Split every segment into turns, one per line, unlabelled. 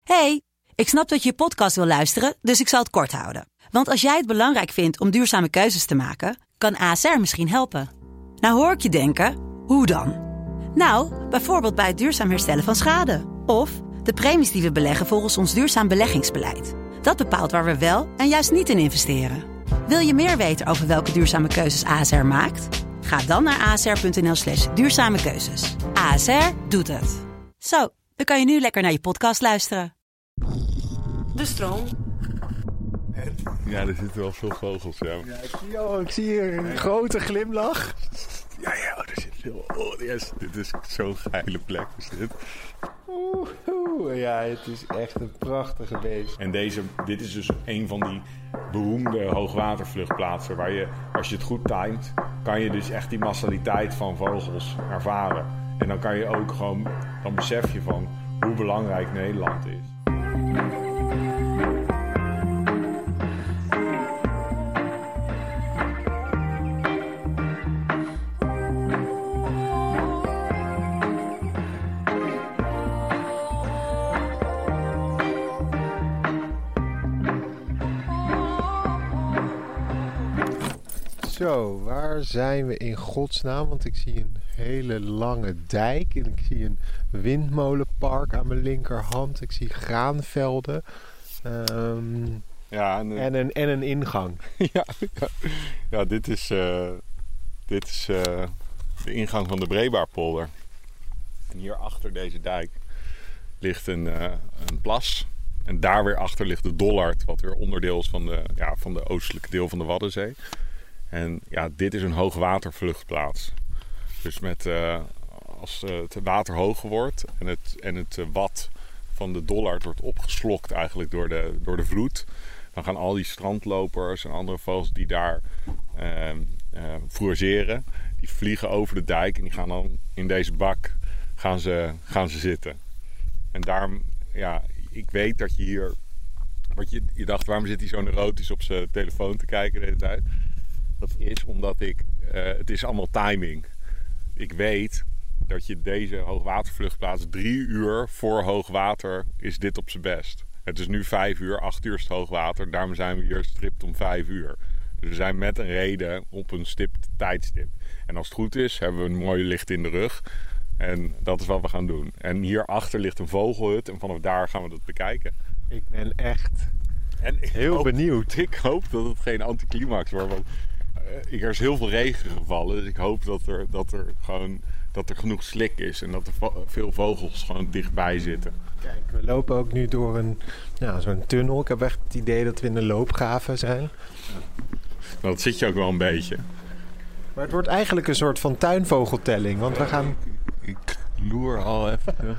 Hey, ik snap dat je je podcast wil luisteren, dus ik zal het kort houden. Want als jij het belangrijk vindt om duurzame keuzes te maken, kan ASR misschien helpen. Nou hoor ik je denken, hoe dan? Nou, bijvoorbeeld bij het duurzaam herstellen van schade. Of de premies die we beleggen volgens ons duurzaam beleggingsbeleid. Dat bepaalt waar we wel en juist niet in investeren. Wil je meer weten over welke duurzame keuzes ASR maakt? Ga dan naar asr.nl/duurzame keuzes. ASR doet het. Zo, dan kan je nu lekker naar je podcast luisteren.
De stroom.
Ja, er zitten wel veel vogels, ja.
Ik zie hier een grote glimlach.
Ja, er zit veel... Oh, yes. Dit is zo'n geile plek, is dit.
Ja, het is echt een prachtige beest.
En dit is dus een van die beroemde hoogwatervluchtplaatsen... waar je, als je het goed timet, kan je dus echt die massaliteit van vogels ervaren. En dan kan je ook gewoon... Dan besef je van hoe belangrijk Nederland is.
Zo, waar zijn we in godsnaam? Want ik zie een hele lange dijk en ik zie een windmolenpark aan mijn linkerhand. Ik zie graanvelden en een ingang.
Ja, dit is de ingang van de Breebaarpolder. En hier achter deze dijk ligt een plas. En daar weer achter ligt de Dollard, wat weer onderdeel is van de oostelijke deel van de Waddenzee. En ja, dit is een hoogwatervluchtplaats. Dus als het water hoger wordt en het wad van de Dollard wordt opgeslokt eigenlijk door de vloed, dan gaan al die strandlopers en andere vogels die daar fourageren, die vliegen over de dijk en die gaan dan in deze bak gaan ze zitten. En daarom, ja, ik weet dat je hier... Je dacht, waarom zit hij zo neurotisch op zijn telefoon te kijken de hele tijd? Dat is omdat het is allemaal timing. Ik weet dat je deze hoogwatervluchtplaats 3 uur voor hoogwater is dit op zijn best. Het is nu 5 uur, 8 uur is het hoogwater. Daarom zijn we hier stipt om 5 uur. Dus we zijn met een reden op een stipt tijdstip. En als het goed is, hebben we een mooie licht in de rug. En dat is wat we gaan doen. En hierachter ligt een vogelhut en vanaf daar gaan we dat bekijken.
Ik ben echt heel benieuwd.
Ik hoop dat het geen anticlimax wordt. Want er is heel veel regen gevallen. Dus ik hoop dat er genoeg slik is. En dat er veel vogels gewoon dichtbij zitten.
Kijk, we lopen ook nu door zo'n tunnel. Ik heb echt het idee dat we in een loopgraven zijn.
Nou, dat zit je ook wel een beetje.
Maar het wordt eigenlijk een soort van tuinvogeltelling. Want we gaan...
Ik loer al even.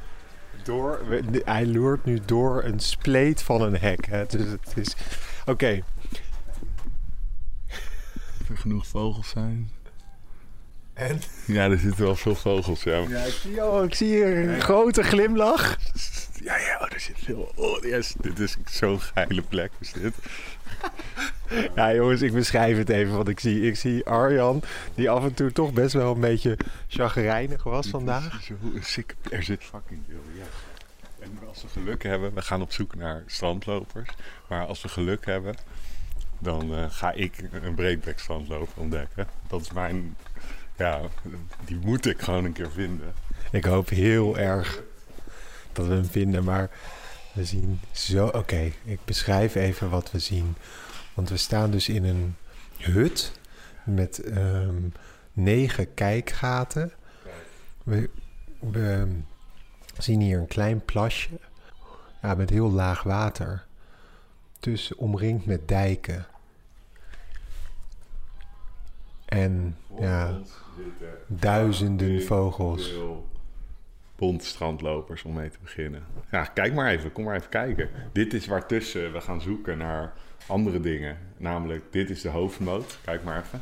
Hij loert nu door een spleet van een hek. Hè. Dus het is... Oké.
Of er genoeg vogels zijn.
En?
Ja, er zitten wel veel vogels, ja.
Ik zie hier een grote glimlach.
Ja, er zit veel... Oh, yes. Dit is zo'n geile plek, is dit.
Ja, jongens, ik beschrijf het even wat ik zie. Ik zie Arjan, die af en toe toch best wel een beetje chagrijnig was vandaag.
Er zit fucking veel, ja. En als we geluk hebben, we gaan op zoek naar strandlopers. Maar als we geluk hebben, dan ga ik een breedbek strandloper ontdekken. Dat is mijn... Ja, die moet ik gewoon een keer vinden.
Ik hoop heel erg dat we hem vinden, maar we zien zo... Oké, ik beschrijf even wat we zien. Want we staan dus in een hut met 9 kijkgaten. We zien hier een klein plasje met heel laag water. Dus omringd met dijken. En duizenden vogels.
Pontstrandlopers om mee te beginnen. Ja, kijk maar even. Kom maar even kijken. Dit is waartussen we gaan zoeken naar andere dingen. Namelijk, dit is de hoofdmoot. Kijk maar even.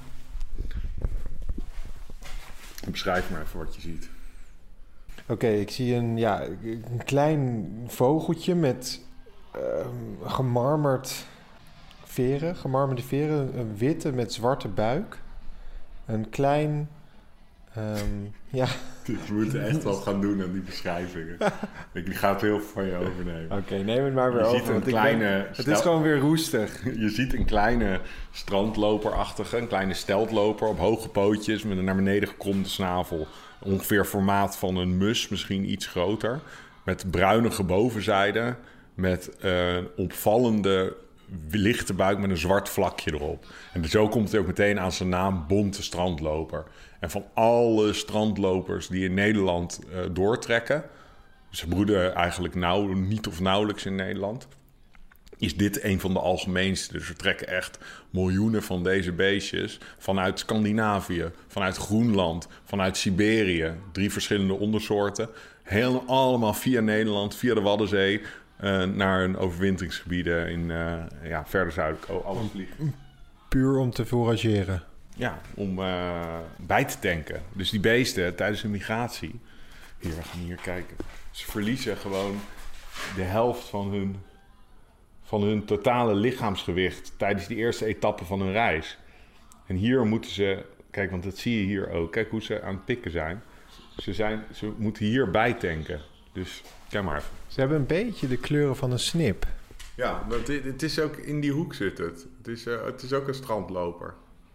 Beschrijf maar even wat je ziet.
Oké, ik zie een klein vogeltje met gemarmerde veren. Een witte met zwarte buik. Een klein Ja.
We moeten echt wat gaan doen aan die beschrijvingen. Ik ga het heel van je overnemen.
Oké, neem het maar weer
Je
over.
ziet een kleine...
Het is gewoon weer roestig.
Je ziet een kleine strandloperachtige, een kleine steltloper op hoge pootjes met een naar beneden gekromde snavel. Ongeveer formaat van een mus, misschien iets groter. Met bruinige bovenzijde, met opvallende lichte buik met een zwart vlakje erop. En zo komt hij ook meteen aan zijn naam, bonte strandloper. En van alle strandlopers die in Nederland doortrekken, ze broeden eigenlijk niet of nauwelijks in Nederland, is dit een van de algemeenste. Dus er trekken echt miljoenen van deze beestjes vanuit Scandinavië, vanuit Groenland, vanuit Siberië. 3 verschillende ondersoorten. Allemaal via Nederland, via de Waddenzee, naar hun overwinteringsgebieden in verder zuidelijk. Alles vliegen.
Puur om te forageren.
Ja, om bij te tanken. Dus die beesten tijdens hun migratie... we gaan hier kijken. Ze verliezen gewoon de helft van hun totale lichaamsgewicht tijdens die eerste etappe van hun reis. En hier moeten ze... Kijk, want dat zie je hier ook. Kijk hoe ze aan het pikken zijn. Ze moeten hier bijtanken. Dus kijk maar even.
Ze hebben een beetje de kleuren van een snip.
Ja, het is ook in die hoek zit het. Het is ook een strandloper.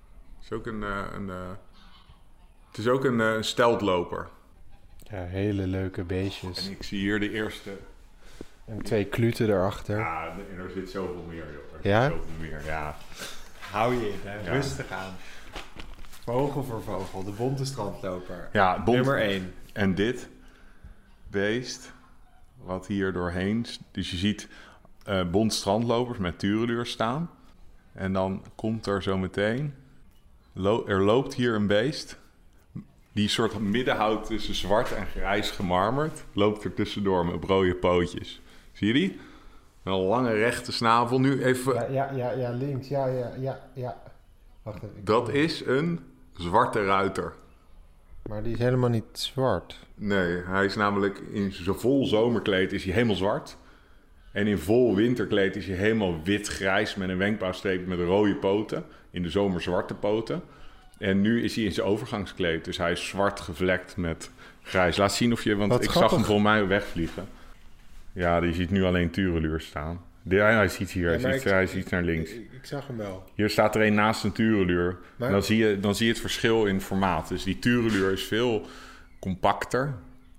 Het is ook een steltloper.
Ja, hele leuke beestjes.
En ik zie hier de eerste...
En 2 kluten erachter.
Ja, en er zit zoveel meer, joh.
Ja?
Zoveel meer, ja.
Hou je in, hè?
Ja.
Rustig aan. Vogel voor vogel, de bonte strandloper.
Ja,
Nummer 1.
En dit beest, wat hier doorheen... Dus je ziet bont strandlopers met tureluur staan. En dan komt er zo meteen... Er loopt hier een beest... die soort midden houdt tussen zwart en grijs gemarmerd... loopt er tussendoor met rode pootjes. Zie je die? Een lange rechte snavel. Nu even...
Ja, links. Ja. Wacht even.
Dat is een zwarte ruiter.
Maar die is helemaal niet zwart.
Nee, hij is namelijk in zijn vol zomerkleed is hij helemaal zwart. En in vol winterkleed is hij helemaal wit-grijs met een wenkbrauwstreep met rode poten. In de zomer zwarte poten. En nu is hij in zijn overgangskleed. Dus hij is zwart gevlekt met grijs. Laat zien of je... Want
Wat
ik
grappig.
zag hem voor mij wegvliegen. Ja, die ziet nu alleen tureluur staan. Hij ziet hier. Hij ziet naar links.
Ik zag hem wel.
Hier staat er een naast een tureluur.
Maar-
En dan zie je het verschil in formaat. Dus die tureluur is veel compacter.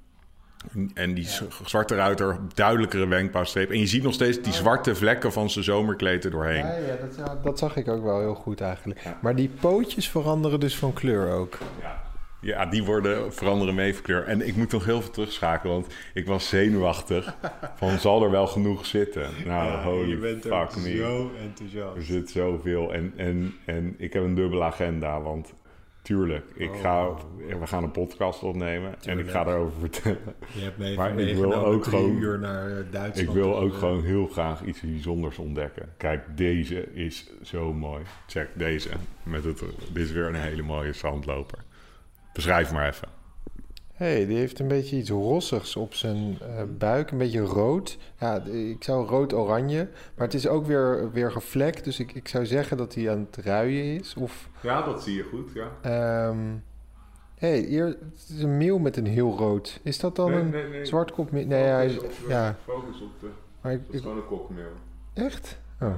En die zwarte ruiter, duidelijkere wenkbrauwstreep. En je ziet nog steeds die zwarte vlekken van zijn zomerkleed er doorheen.
Ja, dat zag ik ook wel heel goed eigenlijk.
Ja.
Maar die pootjes veranderen dus van kleur ook.
Ja, die veranderen mee van kleur. En ik moet nog heel veel terugschakelen, want ik was zenuwachtig. Van, zal er wel genoeg zitten? Nou, holy fuck me.
zo enthousiast.
Er zit zoveel. En ik heb een dubbele agenda, want... Tuurlijk, we gaan een podcast opnemen en ik ga daarover vertellen.
Je hebt me
Maar
even
ik wil ook
3
gewoon-
uur naar Duitsland.
Ik wil ook gewoon heel graag iets bijzonders ontdekken. Kijk, deze is zo mooi. Check deze. Dit is weer een hele mooie zandloper. Beschrijf maar even.
Die heeft een beetje iets rossigs op zijn buik. Een beetje rood. Ja, ik zou rood-oranje. Maar het is ook weer gevlekt. Dus ik zou zeggen dat hij aan het ruien is. Of...
Ja, dat zie je goed, ja.
Hier, het is een meeuw met een heel rood. Is dat dan een zwartkop? Nee,
Focus op de...
Maar
Dat is gewoon een kokmeel.
echt? Oh.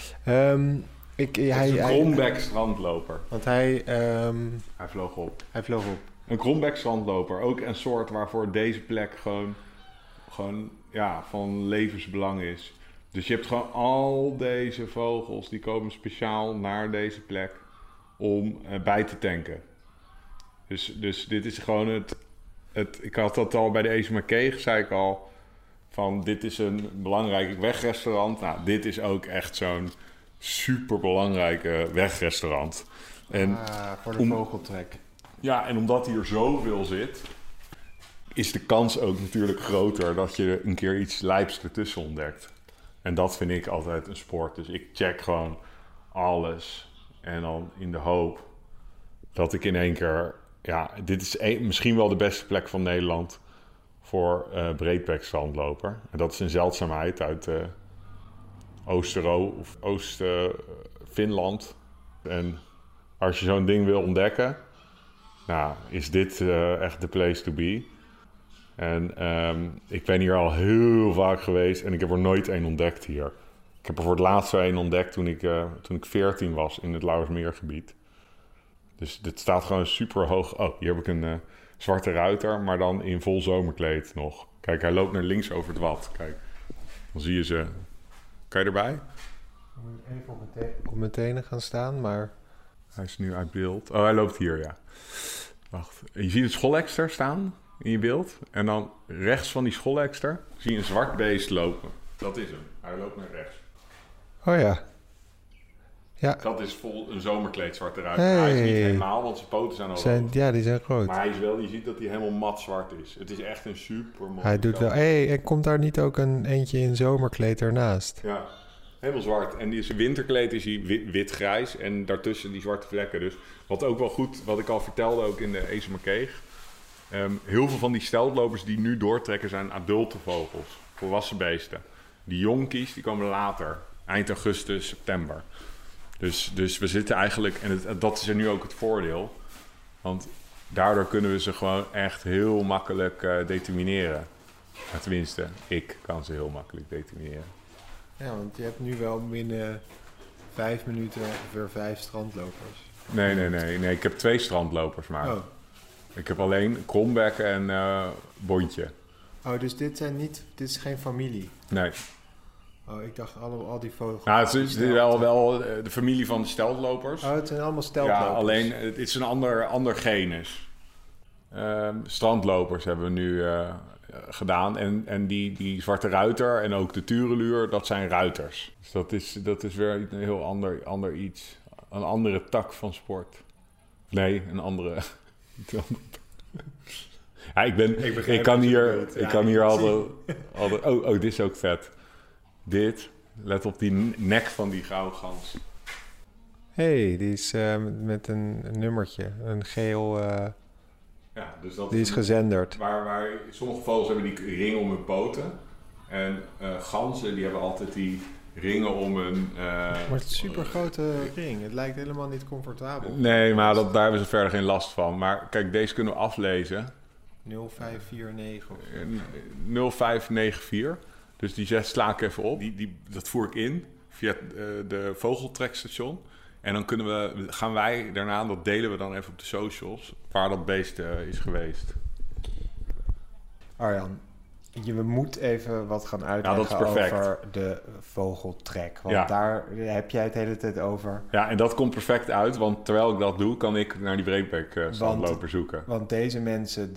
Het is een Kronbeck strandloper.
Want hij
Hij vloog op.
vloog op.
Een Kronbeck strandloper. Ook een soort waarvoor deze plek gewoon van levensbelang is. Dus je hebt gewoon al deze vogels die komen speciaal naar deze plek om bij te tanken. Dus dit is gewoon ik had dat al bij de Ezumakeeg, zei ik al, van dit is een belangrijk wegrestaurant. Nou, dit is ook echt zo'n superbelangrijke wegrestaurant. En
Voor de vogeltrek.
ja, en omdat hier zoveel zit, is de kans ook natuurlijk groter dat je een keer iets lijps ertussen ontdekt. En dat vind ik altijd een sport. Dus ik check gewoon alles. En dan in de hoop dat ik in één keer... Ja, dit is misschien wel de beste plek van Nederland voor breedbek strandloper. En dat is een zeldzaamheid uit Oost-Finland. En als je zo'n ding wil ontdekken, nou, is dit echt de place to be. En ik ben hier al heel vaak geweest en ik heb er nooit één ontdekt hier. Ik heb er voor het laatst één ontdekt toen ik 14 was in het Lauwersmeergebied. Dus dit staat gewoon super hoog. Oh, hier heb ik een zwarte ruiter, maar dan in vol zomerkleed nog. Kijk, hij loopt naar links over het wad. Kijk, dan zie je ze. Kan je erbij?
Ik moet even op mijn tenen gaan staan, maar...
Hij is nu uit beeld. Oh, hij loopt hier, ja. Wacht. Je ziet het schoolekster staan in je beeld. En dan rechts van die schoolekster zie je een zwart beest lopen. Dat is hem. Hij loopt naar rechts.
Oh ja. Ja.
Dat is vol een zomerkleed zwarte ruiter. Hey. Hij is niet helemaal, want zijn poten zijn al rood.
Ja, die zijn groot.
Maar hij is wel, je ziet dat hij helemaal mat zwart is. Het is echt een super mooi.
Hij doet wel... en komt daar niet ook een eentje in zomerkleed ernaast?
Ja, helemaal zwart. En die winterkleed is hij wit-grijs en daartussen die zwarte vlekken. Dus wat ook wel goed, wat ik al vertelde ook in de Ezumakeeg. Heel veel van die steltlopers die nu doortrekken zijn adulte vogels. Volwassen beesten. Die jonkies, die komen later. Eind augustus, september. Dus we zitten eigenlijk, en dat is er nu ook het voordeel. Want daardoor kunnen we ze gewoon echt heel makkelijk determineren. Tenminste, ik kan ze heel makkelijk determineren.
Ja, want je hebt nu wel binnen 5 minuten ongeveer 5 strandlopers.
Nee, ik heb 2 strandlopers maar.
Oh.
Ik heb alleen Krombek en Bontje.
Oh, dus dit is geen familie?
Nee.
Oh, ik dacht al die vogels.
Nou, het is wel de familie van de steltlopers.
Oh, het zijn allemaal steltlopers.
Ja, alleen het is een ander genus. Strandlopers hebben we nu gedaan. En die zwarte ruiter en ook de tureluur, dat zijn ruiters. Dus dat is weer een heel ander iets. Een andere tak van sport. Nee, een andere... Ja, ik kan hier altijd... Oh, dit is ook vet. Let op die nek van die gouden gans.
Hey, die is met een nummertje, een geel...
Ja, dus dat
die is gezenderd.
Waar sommige vogels hebben die ringen om hun poten. En ganzen die hebben altijd die ringen om hun...
maar het is een super grote ring. Het lijkt helemaal niet comfortabel.
Nee, maar daar hebben ze verder geen last van. Maar kijk, deze kunnen we aflezen.
0549 of
0594. Dus die 6 sla ik even op. Dat voer ik in via de vogeltrekstation. En dan gaan wij daarna, dat delen we dan even op de socials, waar dat beest is geweest.
Arjan, je moet even wat gaan uitleggen over de vogeltrek. Want daar heb jij het de hele tijd over.
Ja, en dat komt perfect uit, want terwijl ik dat doe, kan ik naar die breedbek strandloper zoeken.
Want deze mensen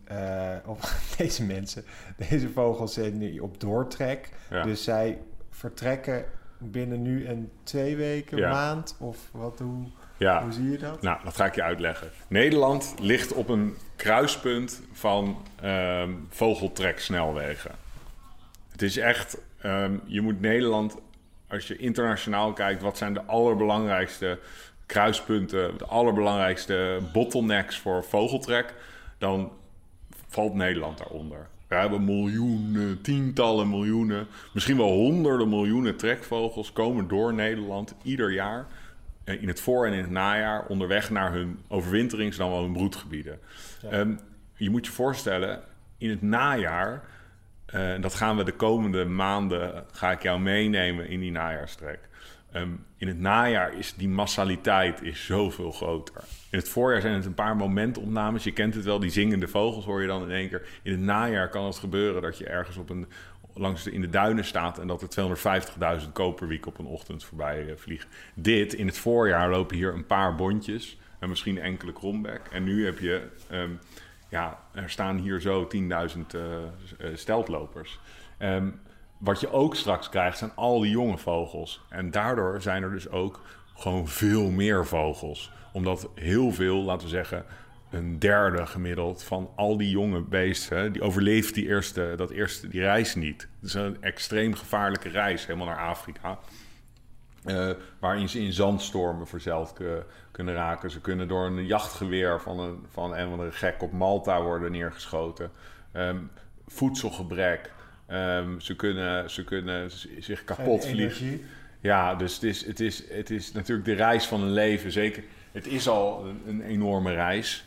deze vogels zijn nu op doortrek. Ja. Dus zij vertrekken binnen nu en 2 weken, maand of wat, hoe zie je dat? Nou,
dat ga ik je uitleggen. Nederland ligt op een kruispunt van vogeltreksnelwegen. Het is echt, je moet Nederland, als je internationaal kijkt, wat zijn de allerbelangrijkste kruispunten, de allerbelangrijkste bottlenecks voor vogeltrek, dan valt Nederland daaronder. We hebben miljoenen, tientallen miljoenen, misschien wel honderden miljoenen trekvogels komen door Nederland ieder jaar in het voor- en in het najaar onderweg naar hun overwinterings- dan wel hun broedgebieden. Ja. Je moet je voorstellen, in het najaar, dat gaan we de komende maanden, ga ik jou meenemen in die najaarstrek. In het najaar is die massaliteit zoveel groter. In het voorjaar zijn het een paar momentopnames. Je kent het wel, die zingende vogels hoor je dan in één keer. In het najaar kan het gebeuren dat je ergens in de duinen staat en dat er 250.000 koperwiek op een ochtend voorbij vliegen. In het voorjaar lopen hier een paar bontjes en misschien enkele krombek. En nu heb je, er staan hier zo 10.000 steltlopers. Wat je ook straks krijgt zijn al die jonge vogels. En daardoor zijn er dus ook gewoon veel meer vogels. Omdat heel veel, laten we zeggen, een derde gemiddeld van al die jonge beesten, die overleeft die reis niet. Het is een extreem gevaarlijke reis, helemaal naar Afrika. Waarin ze in zandstormen verzeild kunnen raken. Ze kunnen door een jachtgeweer van een of andere gek op Malta worden neergeschoten. Voedselgebrek. Ze kunnen zich kapot vliegen. Ja, dus het is natuurlijk de reis van een leven. Zeker, het is al een enorme reis.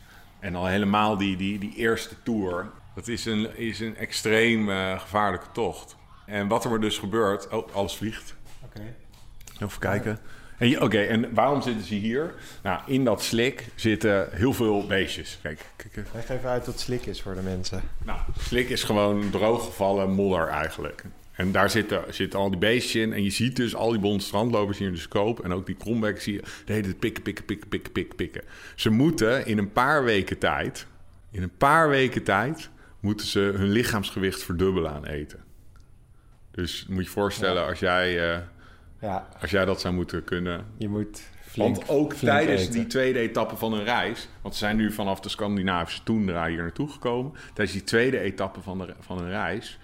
En al helemaal die eerste tour. Dat is een extreem gevaarlijke tocht. En wat er maar dus gebeurt... Oh, alles vliegt.
Oké.
Even kijken. En waarom zitten ze hier? Nou, in dat slik zitten heel veel beestjes. Kijk.
Leg even uit wat slik is voor de mensen.
Nou, slik is gewoon drooggevallen modder eigenlijk. En daar zitten al die beestjes in. En je ziet dus al die bonte strandlopers hier in de scope. En ook die krombekken zie je de hele tijd pikken. Ze moeten in een paar weken tijd... moeten ze hun lichaamsgewicht verdubbelen aan eten. Dus moet je voorstellen als jij dat zou moeten kunnen...
Je moet
want ook tijdens
eten.
die tweede etappe van hun reis... want ze zijn nu vanaf de Scandinavische toendra hier naartoe gekomen... tijdens die tweede etappe van hun reis...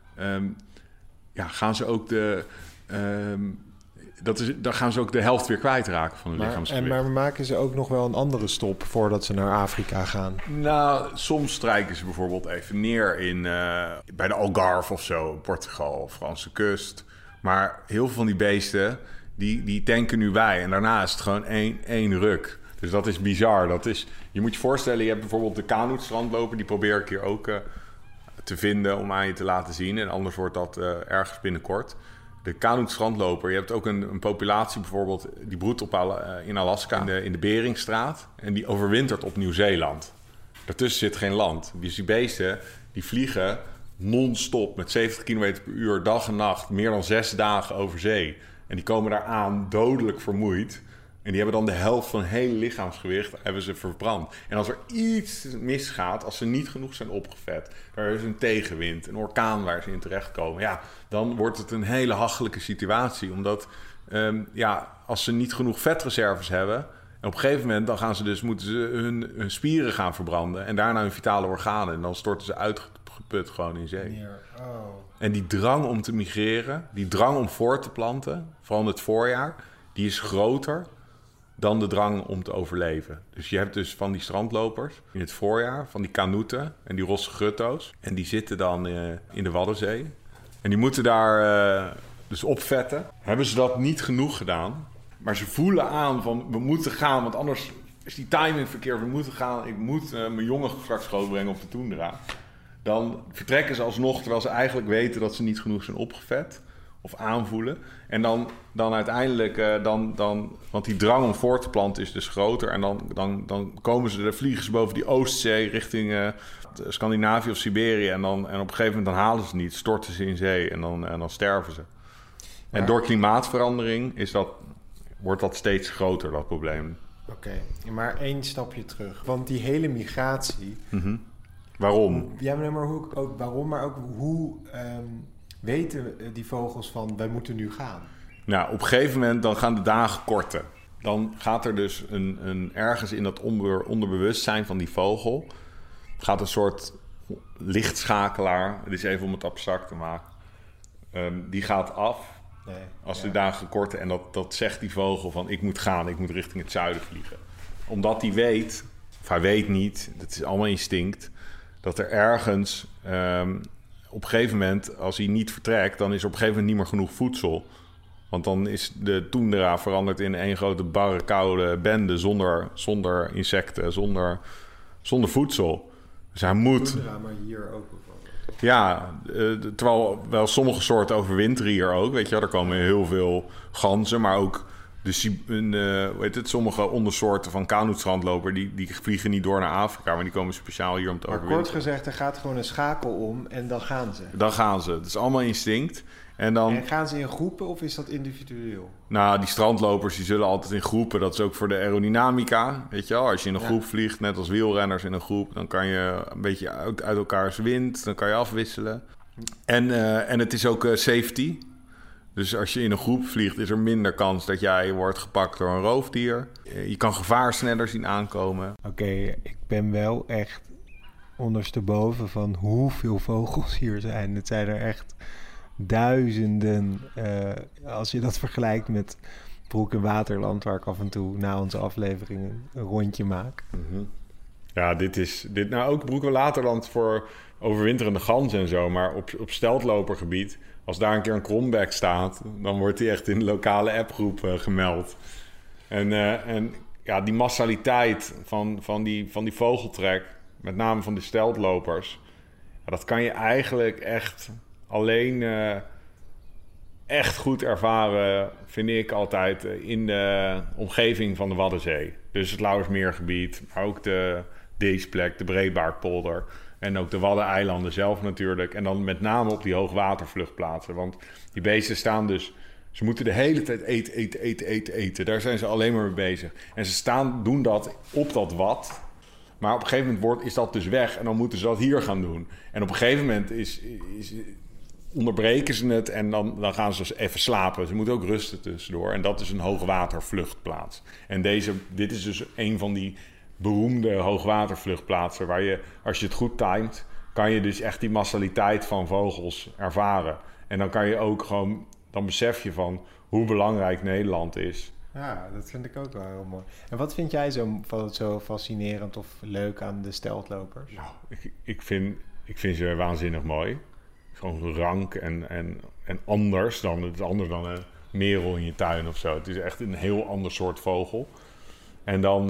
gaan ze ook dan gaan ze ook de helft weer kwijtraken van hun lichaamsgewicht.
Maar maken ze ook nog wel een andere stop voordat ze naar Afrika gaan?
Nou, soms strijken ze bijvoorbeeld even neer bij de Algarve of zo, Portugal, Franse kust. Maar heel veel van die beesten, die tanken nu bij. En daarna is het gewoon één ruk. Dus dat is bizar. Je moet je voorstellen, je hebt bijvoorbeeld de Kanoet-strandloper... die probeer ik hier ook te vinden om aan je te laten zien. En anders wordt dat ergens binnenkort... De Kanoet-strandloper, je hebt ook een populatie bijvoorbeeld... die broedt in Alaska, in de Beringstraat... en die overwintert op Nieuw-Zeeland. Daartussen zit geen land. Dus die beesten die vliegen non-stop met 70 km per uur... dag en nacht, meer dan 6 dagen over zee. En die komen daar aan dodelijk vermoeid... En die hebben dan de helft van hun hele lichaamsgewicht hebben ze verbrand. En als er iets misgaat, als ze niet genoeg zijn opgevet... er is een tegenwind, een orkaan waar ze in terechtkomen... ja, dan wordt het een hele hachelijke situatie. Omdat als ze niet genoeg vetreserves hebben... en op een gegeven moment dan moeten ze hun spieren gaan verbranden... en daarna hun vitale organen. En dan storten ze uitgeput gewoon in zee.
Oh.
En die drang om te migreren, die drang om voort te planten... vooral in het voorjaar, die is groter... dan de drang om te overleven. Dus je hebt dus van die strandlopers in het voorjaar... van die kanoeten en die rosse grutto's. En die zitten dan in de Waddenzee. En die moeten daar dus opvetten. Hebben ze dat niet genoeg gedaan... maar ze voelen aan van we moeten gaan... want anders is die timing verkeerd. We moeten gaan. Ik moet mijn jongen straks grootbrengen op de toendra. Dan vertrekken ze alsnog... terwijl ze eigenlijk weten dat ze niet genoeg zijn opgevet... of aanvoelen. En dan uiteindelijk... want die drang om voor te planten is dus groter. En dan vliegen ze boven die Oostzee... richting Scandinavië of Siberië. En op een gegeven moment dan halen ze het niet. Storten ze in zee en dan sterven ze. Maar... En door klimaatverandering wordt dat steeds groter, dat probleem.
Oké, maar 1 stapje terug. Want die hele migratie...
Mm-hmm. Waarom?
Ja, maar waarom? Maar ook hoe... weten die vogels van, wij moeten nu gaan?
Nou, op een gegeven moment dan gaan de dagen korten. Dan gaat er dus ergens in dat onderbewustzijn van die vogel... gaat een soort lichtschakelaar... dit is even om het abstract te maken... die gaat af als de dagen korten. En dat zegt die vogel van, ik moet gaan, ik moet richting het zuiden vliegen. Omdat hij weet, of hij weet niet, dat is allemaal instinct... dat er ergens... op een gegeven moment, als hij niet vertrekt... dan is er op een gegeven moment niet meer genoeg voedsel. Want dan is de toendra veranderd in één grote barre, koude bende... zonder insecten, zonder voedsel. Dus hij moet...
Toendra, maar hier ook bijvoorbeeld.
Ja, terwijl wel sommige soorten overwinteren hier ook. Weet je, er komen heel veel ganzen, maar ook... sommige ondersoorten van kanoetstrandloper... die vliegen niet door naar Afrika... maar die komen speciaal hier om te overwinteren.
Maar kort gezegd, er gaat gewoon een schakel om en dan gaan ze.
Dan gaan ze. Het is allemaal instinct. En
gaan ze in groepen of is dat individueel?
Nou, die strandlopers die zullen altijd in groepen. Dat is ook voor de aerodynamica. Weet je wel, als je in een groep vliegt, net als wielrenners in een groep... dan kan je een beetje uit elkaars wind, dan kan je afwisselen. En het is ook safety... Dus als je in een groep vliegt, is er minder kans dat jij wordt gepakt door een roofdier. Je kan gevaar sneller zien aankomen.
Oké, ik ben wel echt ondersteboven van hoeveel vogels hier zijn. Het zijn er echt duizenden. Als je dat vergelijkt met Broek en Waterland, waar ik af en toe na onze afleveringen een rondje maak.
Mm-hmm. Ja, dit nou ook Broek en Waterland voor overwinterende ganzen en zo. Maar op steltlopergebied... Als daar een keer een krombek staat, dan wordt die echt in de lokale appgroep gemeld. En die massaliteit van die vogeltrek, met name van de steltlopers, dat kan je eigenlijk echt alleen echt goed ervaren, vind ik altijd, in de omgeving van de Waddenzee. Dus het Lauwersmeergebied, maar ook de Deesplek, de Breebaartpolder en ook de Waddeneilanden zelf natuurlijk. En dan met name op die hoogwatervluchtplaatsen. Want die beesten staan dus... Ze moeten de hele tijd eten. Daar zijn ze alleen maar mee bezig. En ze doen dat op dat wad. Maar op een gegeven moment is dat dus weg. En dan moeten ze dat hier gaan doen. En op een gegeven moment onderbreken ze het. En dan gaan ze dus even slapen. Ze moeten ook rusten tussendoor. En dat is een hoogwatervluchtplaats. En dit is dus een van die beroemde hoogwatervluchtplaatsen. Waar je, als je het goed timet, kan je dus echt die massaliteit van vogels ervaren. En dan kan je ook gewoon... Dan besef je van hoe belangrijk Nederland is.
Ja, dat vind ik ook wel heel mooi. En wat vind jij zo fascinerend of leuk aan de steltlopers?
Nou, ik vind ze waanzinnig mooi. Gewoon rank en anders dan... Het is anders dan een merel in je tuin of zo. Het is echt een heel ander soort vogel. En dan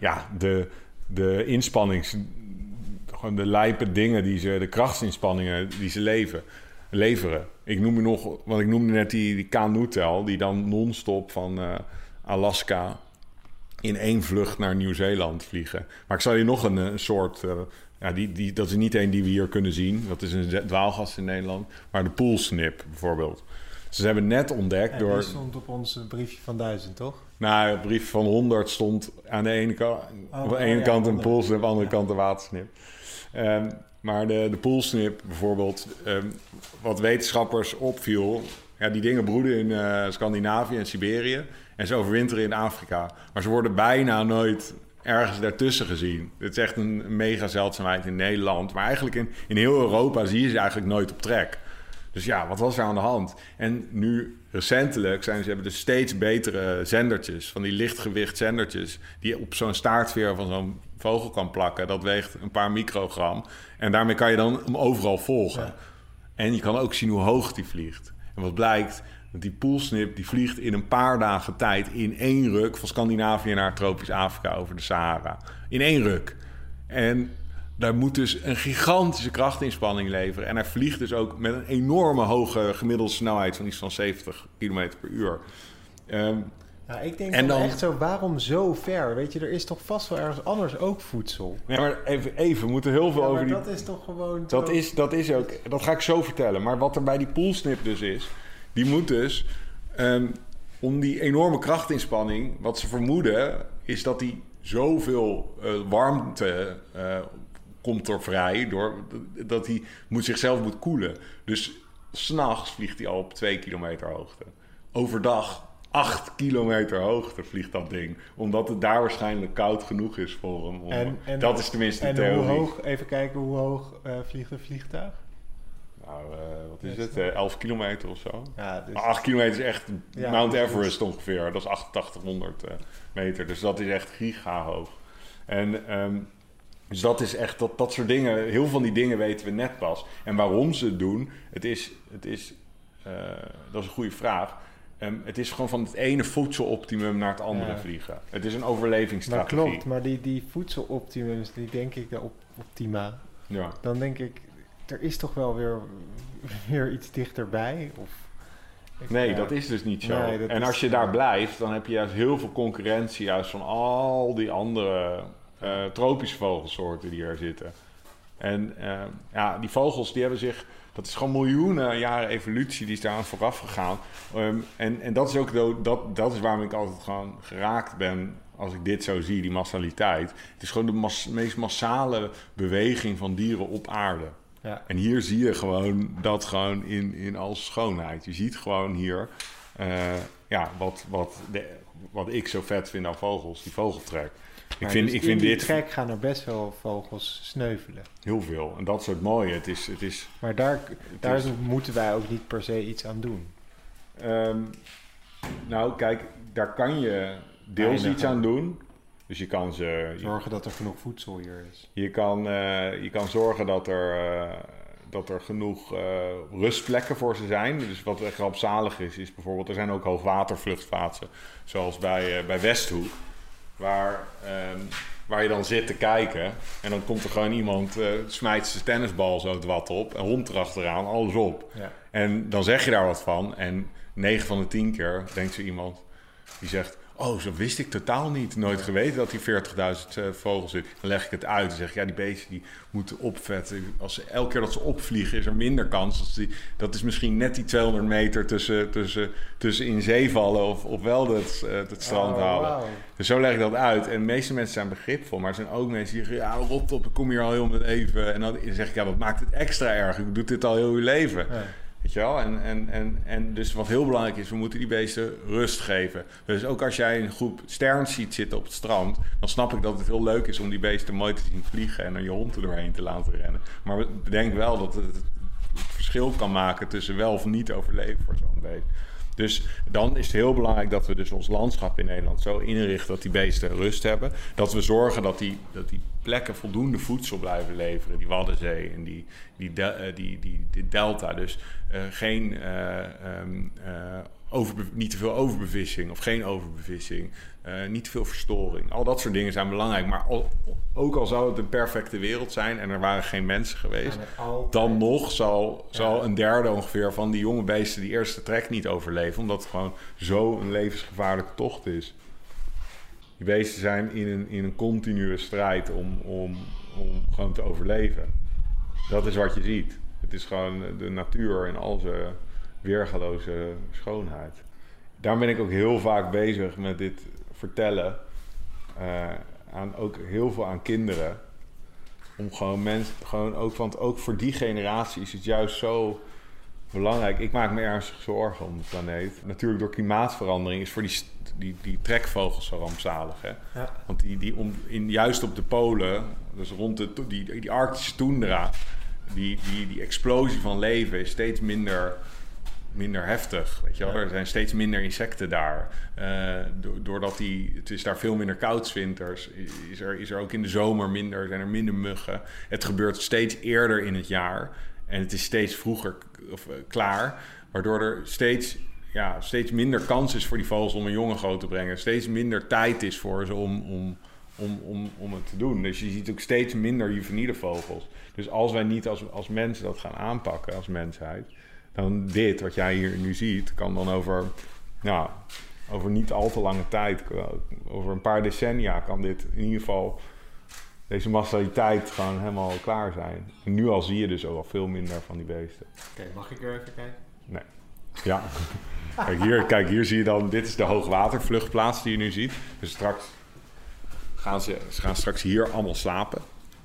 de inspannings... Gewoon de lijpe dingen de krachtsinspanningen die ze leveren. Ik noemde net die Kanoetel, die dan non-stop van Alaska in 1 vlucht naar Nieuw-Zeeland vliegen. Maar ik zal hier nog een soort... dat is niet één die we hier kunnen zien. Dat is een dwaalgast in Nederland. Maar de poolsnip bijvoorbeeld. Ze hebben net ontdekt door...
Die stond op ons briefje van 1000, toch?
Nou, het briefje van 100 stond aan de ene kant een poolsnip, aan de andere kant een watersnip. Maar de poolsnip bijvoorbeeld, wat wetenschappers opviel... Ja, die dingen broeden in Scandinavië en Siberië en ze overwinteren in Afrika. Maar ze worden bijna nooit ergens daartussen gezien. Het is echt een mega zeldzaamheid in Nederland. Maar eigenlijk in heel Europa zie je ze eigenlijk nooit op trek. Dus ja, wat was er aan de hand? En nu recentelijk hebben dus steeds betere zendertjes... van die lichtgewicht zendertjes... die op zo'n staartveer van zo'n vogel kan plakken. Dat weegt een paar microgram. En daarmee kan je dan hem overal volgen. Ja. En je kan ook zien hoe hoog die vliegt. En wat blijkt, dat die poolsnip die vliegt in een paar dagen tijd... in 1 ruk van Scandinavië naar tropisch Afrika over de Sahara. In 1 ruk. En daar moet dus een gigantische krachtinspanning leveren. En hij vliegt dus ook met een enorme hoge gemiddelde snelheid... van iets van 70 km per uur.
Ik denk dan echt zo, waarom zo ver? Weet je, er is toch vast wel ergens anders ook voedsel?
Nee, maar even we moeten heel veel over die...
dat is toch gewoon...
Dat is ook... Dat ga ik zo vertellen. Maar wat er bij die poolsnip dus is... Die moet dus... om die enorme krachtinspanning... Wat ze vermoeden... is dat die zoveel warmte... komt er vrij... dat hij zichzelf moet koelen. Dus 's nachts vliegt hij al op 2 kilometer hoogte. Overdag 8 kilometer hoogte vliegt dat ding. Omdat het daar waarschijnlijk koud genoeg is voor hem. En dat is tenminste de theorie.
Hoe hoog, even kijken, hoe hoog vliegt een vliegtuig?
Nou, wat is het? 11 kilometer of zo. Ja, dus... Maar 8 kilometer is echt Mount Everest ongeveer. Dat is 8800 meter. Dus dat is echt giga hoog. En dus dat is echt dat soort dingen. Heel veel van die dingen weten we net pas. En waarom ze het doen, dat is een goede vraag. Het is gewoon van het ene voedseloptimum naar het andere vliegen. Het is een overlevingsstrategie.
Maar klopt, maar die voedseloptimums, die denk ik optima. Ja. Dan denk ik, er is toch wel weer iets dichterbij?
Dat is dus niet zo. Nee, en als je daar blijft, dan heb je juist heel veel concurrentie... juist van al die andere tropische vogelsoorten die er zitten. En die vogels die hebben zich... Dat is gewoon miljoenen jaren evolutie die is daaraan vooraf gegaan. En dat is ook dat is waarom ik altijd gewoon geraakt ben... als ik dit zo zie, die massaliteit. Het is gewoon de meest massale beweging van dieren op aarde. Ja. En hier zie je gewoon dat gewoon in al schoonheid. Je ziet gewoon hier wat ik zo vet vind aan vogels, die vogeltrek. Ik vind
die trek gaan er best wel vogels sneuvelen.
Heel veel. En dat is het mooie. Het is
maar daar moeten wij ook niet per se iets aan doen.
Nou, kijk, daar kan je deels iets aan doen. Dus je kan
zorgen dat er genoeg voedsel hier is.
Je kan zorgen dat er genoeg rustplekken voor ze zijn. Dus wat echt rampzalig is bijvoorbeeld... Er zijn ook hoogwatervluchtplaatsen, zoals bij Westhoek. waar je dan zit te kijken. En dan komt er gewoon iemand, smijt zijn tennisbal zo het wat op. Een hond erachteraan, alles op.
Ja.
En dan zeg je daar wat van. En 9 van de 10 keer denkt zo iemand die zegt... Oh, zo wist ik totaal niet. Nooit geweten dat die 40.000 vogels zit. Dan leg ik het uit en zeg ja, die beesten die moeten opvetten. Elke keer dat ze opvliegen is er minder kans. Dat is misschien net die 200 meter tussen in zee vallen of wel het strand halen. Wow. Dus zo leg ik dat uit. En de meeste mensen zijn begripvol. Maar er zijn ook mensen die zeggen, ja, rot op, ik kom hier al heel mijn leven. En dan zeg ik, ja, wat maakt het extra erg? Ik doe dit al heel je leven. Ja. Weet je wel? En dus wat heel belangrijk is, we moeten die beesten rust geven. Dus ook als jij een groep sterns ziet zitten op het strand, dan snap ik dat het heel leuk is om die beesten mooi te zien vliegen en er je hond er doorheen te laten rennen. Maar bedenk wel dat het verschil kan maken tussen wel of niet overleven voor zo'n beest. Dus dan is het heel belangrijk dat we dus ons landschap in Nederland zo inrichten dat die beesten rust hebben. Dat we zorgen dat die plekken voldoende voedsel blijven leveren. Die Waddenzee en die delta. Dus niet te veel overbevissing of geen overbevissing. Niet te veel verstoring. Al dat soort dingen zijn belangrijk. Maar ook al zou het een perfecte wereld zijn en er waren geen mensen geweest, dan nog zal een derde ongeveer van die jonge beesten die eerste trek niet overleven. Omdat het gewoon zo een levensgevaarlijke tocht is. Die beesten zijn in een continue strijd om gewoon te overleven. Dat is wat je ziet. Het is gewoon de natuur in al zijn weergaloze schoonheid. Daarom ben ik ook heel vaak bezig met dit vertellen. Ook heel veel aan kinderen. Om gewoon mensen, ook voor die generatie is het juist zo belangrijk. Ik maak me ernstig zorgen om de planeet. Natuurlijk door klimaatverandering is voor die trekvogels zo rampzalig. Hè? Ja. Want juist op de polen, dus rond die Arctische toendra, die explosie van leven is steeds minder heftig, weet je wel. Ja. Er zijn steeds minder insecten daar. Doordat het is daar veel minder koud 's winters, is er ook in de zomer zijn er minder muggen. Het gebeurt steeds eerder in het jaar en het is steeds vroeger klaar, waardoor er steeds minder kans is voor die vogels om een jongen groot te brengen. Steeds minder tijd is voor ze om het te doen. Dus je ziet ook steeds minder juveniele vogels. Dus als wij niet als mensen dat gaan aanpakken, als mensheid, dan dit, wat jij hier nu ziet, kan dan over niet al te lange tijd, over een paar decennia, kan dit in ieder geval, deze massaliteit gewoon helemaal klaar zijn. En nu al zie je dus ook al veel minder van die beesten.
Oké, mag ik er even kijken?
Nee. Ja. Kijk, hier zie je dan, dit is de hoogwatervluchtplaats die je nu ziet. Dus straks ze gaan straks hier allemaal slapen.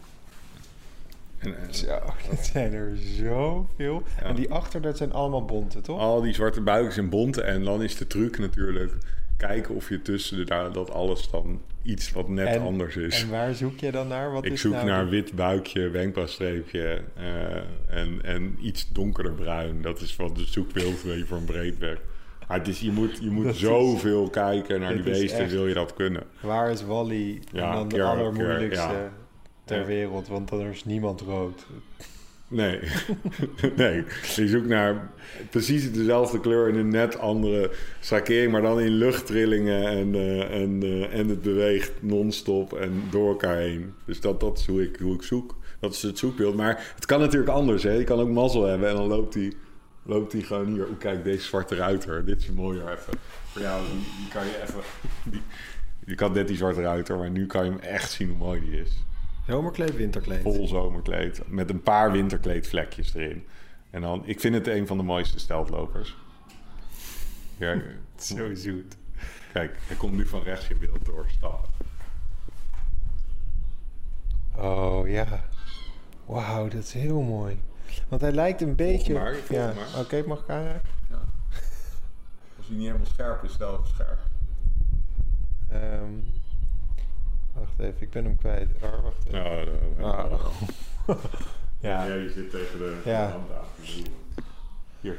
Het zijn er zoveel. Ja. En die achter, dat zijn allemaal bonten, toch?
Al die zwarte buikjes zijn bonten. En dan is de truc natuurlijk kijken of je tussen dat alles dan iets wat net anders is.
En waar zoek je dan naar?
Ik zoek naar een wit buikje, wenkbrauwstreepje en iets donkerder bruin. Dat is wat de zoekbeeld voor een breedweg. Maar het is, je moet zoveel kijken naar die beesten, wil je dat kunnen.
Waar is Wally? Ja, en dan de allermoeilijkste ter wereld, want dan is niemand rood.
Nee. Nee. Je zoekt naar precies dezelfde kleur in een net andere schakering, maar dan in luchttrillingen en het beweegt non-stop en door elkaar heen. Dus dat is hoe ik zoek. Dat is het zoekbeeld. Maar het kan natuurlijk anders. Hè? Je kan ook mazzel hebben en dan loopt hij gewoon hier. Kijk, deze zwarte ruiter. Dit is mooier even. Voor jou, die kan je even... Je kan net die zwarte ruiter, maar nu kan je hem echt zien hoe mooi die is.
Zomerkleed, winterkleed.
Vol zomerkleed. Met een paar winterkleedvlekjes erin. En dan, ik vind het een van de mooiste steltlopers. Ja,
zo zoet.
Kijk, hij komt nu van rechts in beeld doorstappen.
Oh ja. Wauw, dat is heel mooi. Want hij lijkt een beetje...
Volg maar.
Oké, mag ik aanraken?
Ja. Als hij niet helemaal scherp is, stel even scherp.
Wacht even, ik ben hem kwijt. Wacht even.
Ja, je zit tegen de handtafel. Hier.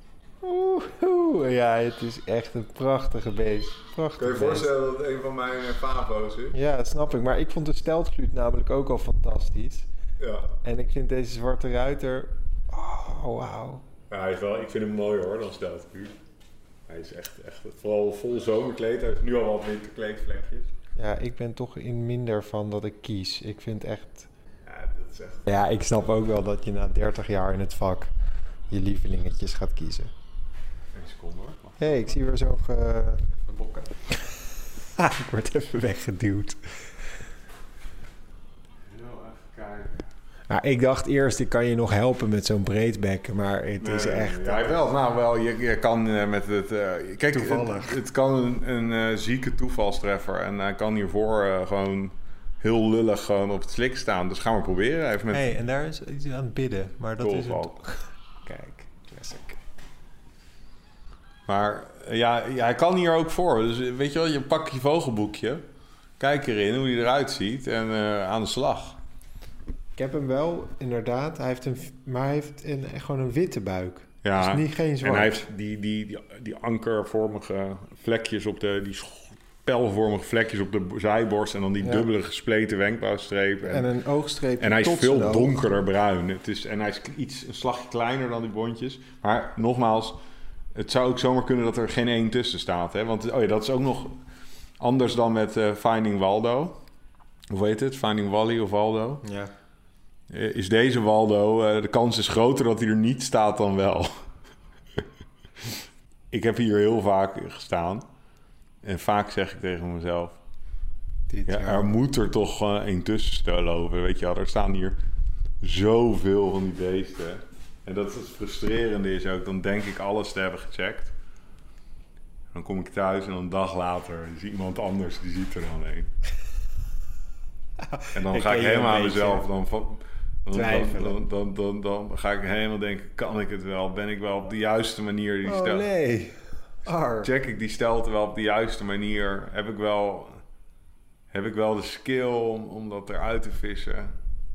Ja, het is echt een prachtige beest.
Kun je je voorstellen dat het een van mijn favo's is?
Ja, dat snap ik. Maar ik vond de steltgluut namelijk ook al fantastisch. Ja. En ik vind deze zwarte ruiter... Oh, wauw.
Ja, ik vind hem mooier hoor dan steltgluut. Hij is echt vooral vol zomerkleed. Hij heeft nu al wat winterkleedvlekjes.
Ja, ik ben toch in minder van dat ik kies. Ik vind echt...
Ja, dat is echt...
Ja, ik snap ook wel dat je na 30 jaar in het vak je lievelingetjes gaat kiezen.
1 seconde hoor.
Hé, ik zie weer zo'n...
Bokken.
Ik word even weggeduwd.
Heel even kijken.
Nou, ik dacht eerst, ik kan je nog helpen met zo'n breedbekken, maar het is echt...
Ja, wel. Nou, wel. Je kan met het... kijk,
Toevallig.
Het kan een zieke toevalstreffer. En hij kan hiervoor gewoon heel lullig gewoon op het slik staan. Dus gaan we proberen. Even met...
Hey, en daar is iets aan het bidden, maar dat is het...
Doolval.
Kijk, classic.
Maar ja, hij kan hier ook voor. Dus weet je wel, je pakt je vogelboekje. Kijk erin hoe hij eruit ziet. En aan de slag.
Ik heb hem wel, inderdaad. Hij heeft gewoon een witte buik.
Ja,
Dus niet geen zwart.
en hij heeft die ankervormige vlekjes op de... Die pijlvormige vlekjes op de zijborst. En dan die dubbele gespleten wenkbrauwstreep.
En een oogstreep.
En hij is
tot
veel
zijn oog.
donkerder bruin. En hij is een slagje kleiner dan die bontjes. Maar nogmaals, het zou ook zomaar kunnen dat er geen één tussen staat. Hè? Want dat is ook nog anders dan met Finding Waldo. Hoe heet het? Finding Wally of Waldo.
Ja.
Is deze Waldo, de kans is groter dat hij er niet staat dan wel. Ik heb hier heel vaak gestaan. En vaak zeg ik tegen mezelf... er moet er toch één tussen lopen. Weet je wel, er staan hier zoveel van die beesten. En dat het frustrerende is ook. Dan denk ik alles te hebben gecheckt. Dan kom ik thuis en een dag later is iemand anders die ziet er dan een. En dan ga ik helemaal aan mezelf... Dan ga ik helemaal denken, kan ik het wel? Ben ik wel op de juiste manier die stel?
Nee.
Check ik die stelte wel op de juiste manier? Heb ik wel de skill om dat eruit te vissen?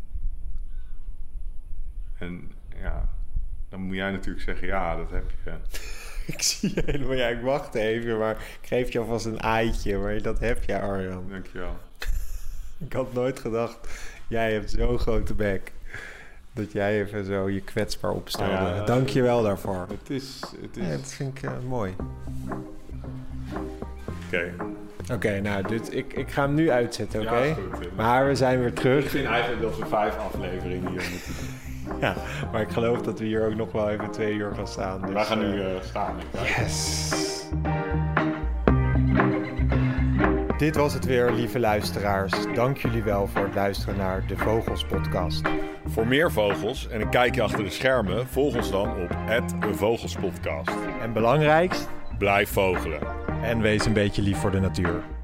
En ja, dan moet jij natuurlijk zeggen, ja, dat heb je.
Ik zie je helemaal... Ja, ik wacht even, maar ik geef je alvast een aaitje. Maar dat heb je, Arjan.
Dankjewel.
Ik had nooit gedacht, jij hebt zo'n grote bek. Dat jij even zo je kwetsbaar opstelde.
Ja,
Dank je wel daarvoor.
Het is...
Ja, dat vind ik mooi. Oké, nou, ik ga hem nu uitzetten, oké?
Ja, is goed.
Maar we zijn weer terug.
Ik vind eigenlijk dat we 5 afleveringen hier moeten doen.
Ja, maar ik geloof dat we hier ook nog wel even 2 uur gaan staan. Dus,
Wij gaan nu staan.
Yes! Dit was het weer, lieve luisteraars. Dank jullie wel voor het luisteren naar de Vogels podcast.
Voor meer vogels en een kijkje achter de schermen, volg ons dan op @vogelspodcast.
En belangrijkst,
Blijf vogelen.
en wees een beetje lief voor de natuur.